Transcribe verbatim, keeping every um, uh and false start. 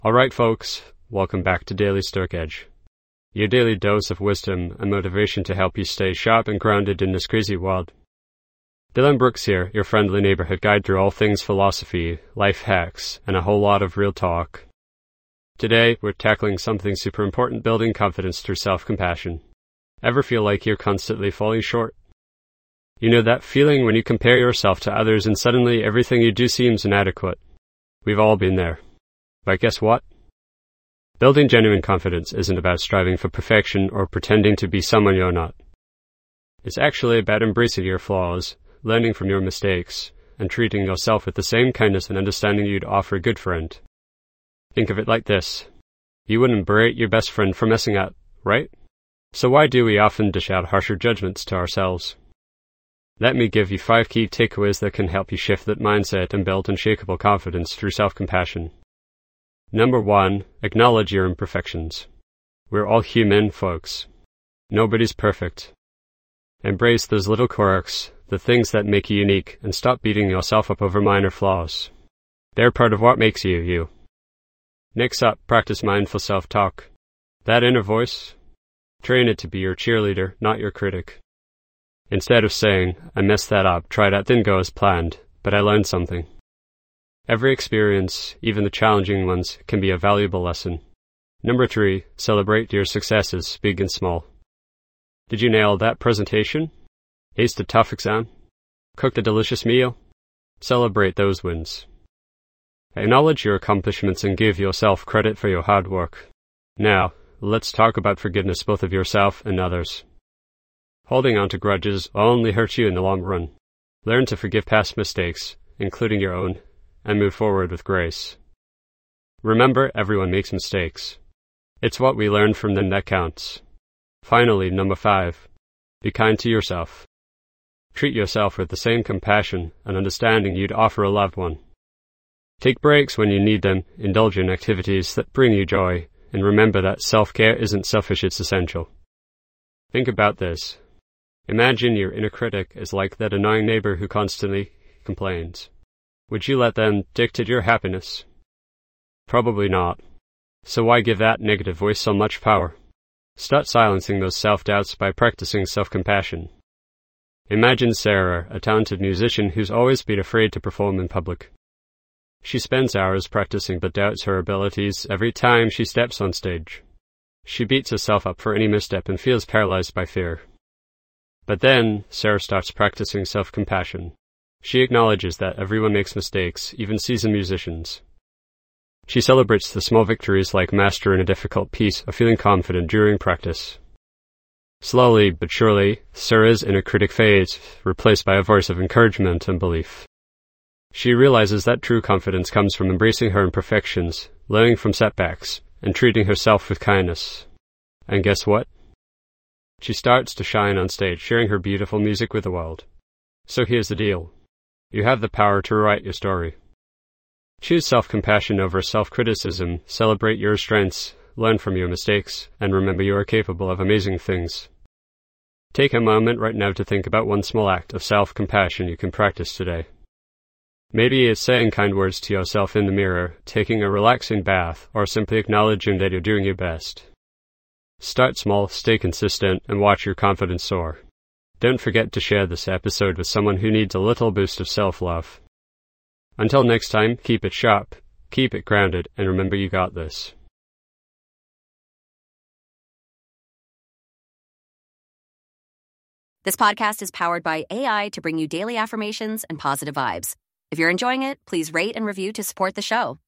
Alright folks, welcome back to Daily Stoic Edge. Your daily dose of wisdom and motivation to help you stay sharp and grounded in this crazy world. Dylan Brooks here, your friendly neighborhood guide through all things philosophy, life hacks, and a whole lot of real talk. Today, we're tackling something super important, building confidence through self-compassion. Ever feel like you're constantly falling short? You know that feeling when you compare yourself to others and suddenly everything you do seems inadequate? We've all been there. But guess what? Building genuine confidence isn't about striving for perfection or pretending to be someone you're not. It's actually about embracing your flaws, learning from your mistakes, and treating yourself with the same kindness and understanding you'd offer a good friend. Think of it like this. You wouldn't berate your best friend for messing up, right? So why do we often dish out harsher judgments to ourselves? Let me give you five key takeaways that can help you shift that mindset and build unshakable confidence through self-compassion. Number one, acknowledge your imperfections. We're all human, folks. Nobody's perfect. Embrace those little quirks, the things that make you unique, and stop beating yourself up over minor flaws. They're part of what makes you, you. Next up, practice mindful self-talk. That inner voice, train it to be your cheerleader, not your critic. Instead of saying, I messed that up, try that, didn't go as planned, but I learned something. Every experience, even the challenging ones, can be a valuable lesson. Number three, celebrate your successes, big and small. Did you nail that presentation? Aced a tough exam? Cooked a delicious meal? Celebrate those wins. Acknowledge your accomplishments and give yourself credit for your hard work. Now, let's talk about forgiveness, both of yourself and others. Holding on to grudges only hurts you in the long run. Learn to forgive past mistakes, including your own, and move forward with grace. Remember, everyone makes mistakes. It's what we learn from them that counts. Finally, number five, be kind to yourself. Treat yourself with the same compassion and understanding you'd offer a loved one. Take breaks when you need them, indulge in activities that bring you joy, and remember that self-care isn't selfish, it's essential. Think about this. Imagine your inner critic is like that annoying neighbor who constantly complains. Would you let them dictate your happiness? Probably not. So why give that negative voice so much power? Start silencing those self-doubts by practicing self-compassion. Imagine Sarah, a talented musician who's always been afraid to perform in public. She spends hours practicing but doubts her abilities every time she steps on stage. She beats herself up for any misstep and feels paralyzed by fear. But then, Sarah starts practicing self-compassion. She acknowledges that everyone makes mistakes, even seasoned musicians. She celebrates the small victories like mastering a difficult piece or feeling confident during practice. Slowly but surely, Sarah's inner critic fades, replaced by a voice of encouragement and belief. She realizes that true confidence comes from embracing her imperfections, learning from setbacks, and treating herself with kindness. And guess what? She starts to shine on stage, sharing her beautiful music with the world. So here's the deal. You have the power to rewrite your story. Choose self-compassion over self-criticism, celebrate your strengths, learn from your mistakes, and remember you are capable of amazing things. Take a moment right now to think about one small act of self-compassion you can practice today. Maybe it's saying kind words to yourself in the mirror, taking a relaxing bath, or simply acknowledging that you're doing your best. Start small, stay consistent, and watch your confidence soar. Don't forget to share this episode with someone who needs a little boost of self-love. Until next time, keep it sharp, keep it grounded, and remember you got this. This podcast is powered by A I to bring you daily affirmations and positive vibes. If you're enjoying it, please rate and review to support the show.